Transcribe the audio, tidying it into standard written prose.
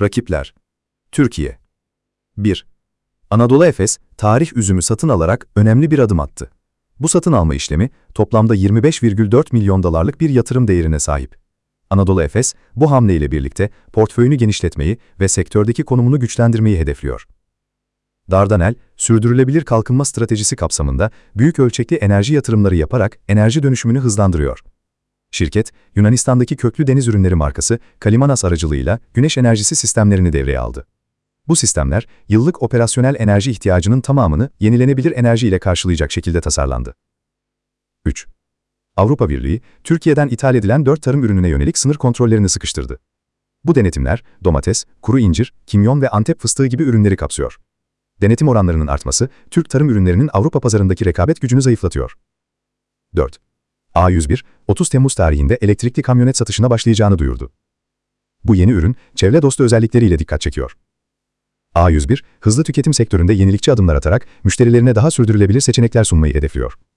Rakipler. Türkiye. 1. Anadolu Efes, tarih üzümü satın alarak önemli bir adım attı. Bu satın alma işlemi toplamda 25,4 milyon dolarlık bir yatırım değerine sahip. Anadolu Efes, bu hamleyle birlikte portföyünü genişletmeyi ve sektördeki konumunu güçlendirmeyi hedefliyor. Dardanel, sürdürülebilir kalkınma stratejisi kapsamında büyük ölçekli enerji yatırımları yaparak enerji dönüşümünü hızlandırıyor. Şirket, Yunanistan'daki köklü deniz ürünleri markası Kalimanas aracılığıyla güneş enerjisi sistemlerini devreye aldı. Bu sistemler, yıllık operasyonel enerji ihtiyacının tamamını yenilenebilir enerji ile karşılayacak şekilde tasarlandı. 3. Avrupa Birliği, Türkiye'den ithal edilen 4 tarım ürününe yönelik sınır kontrollerini sıkıştırdı. Bu denetimler, domates, kuru incir, kimyon ve Antep fıstığı gibi ürünleri kapsıyor. Denetim oranlarının artması, Türk tarım ürünlerinin Avrupa pazarındaki rekabet gücünü zayıflatıyor. 4. A101, 30 Temmuz tarihinde elektrikli kamyonet satışına başlayacağını duyurdu. Bu yeni ürün, çevre dostu özellikleriyle dikkat çekiyor. A101, hızlı tüketim sektöründe yenilikçi adımlar atarak müşterilerine daha sürdürülebilir seçenekler sunmayı hedefliyor.